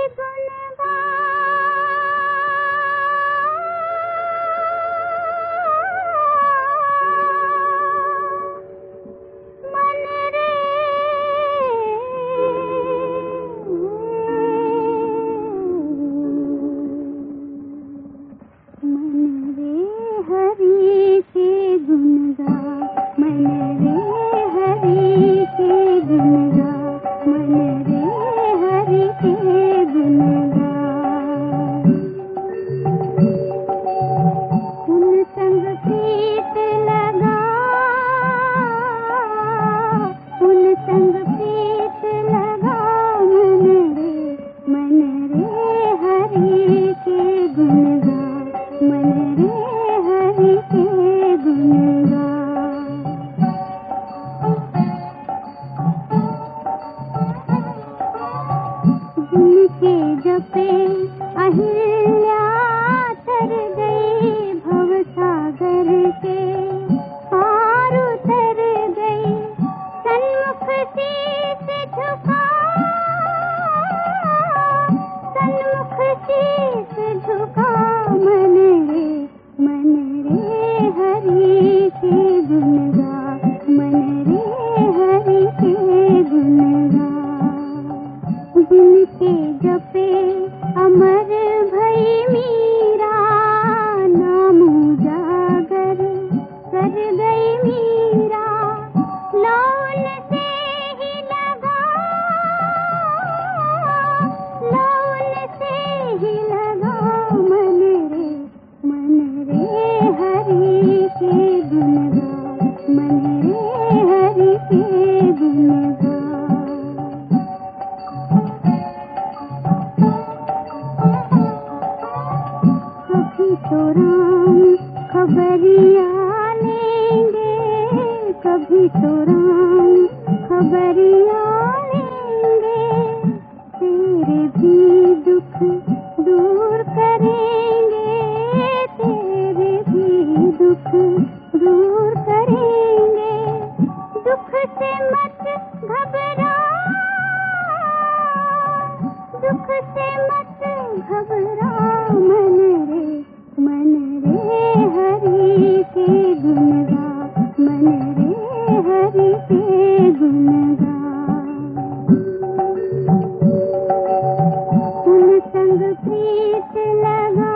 जिनके जपे अहिल्या तर गई भवसागर के पार उतर गई। सन्मुख शीस झुका, सन्मुख शीस झुका। मन रे हरि के गुण गा, मन रे हरि के गुण गा। जिनके जपे अमर भई मीरा, नाम उजागर कर गई मीरा। लौन से ही लगा, लौन से ही लगा। मन रे हरि के गुण गा, मन रे हरि के गुण गा। कभी तो राम खबरिया लेंगे, कभी तो राम खबरिया लेंगे। तेरे भी दुख दूर करेंगे, तेरे भी दुख दूर करेंगे। दुख से मत घबरा, दुख से मत घबरा। मन रे हरि के गुण गा, मन रे हरि के गुण गा। उन संग प्रीत लगा,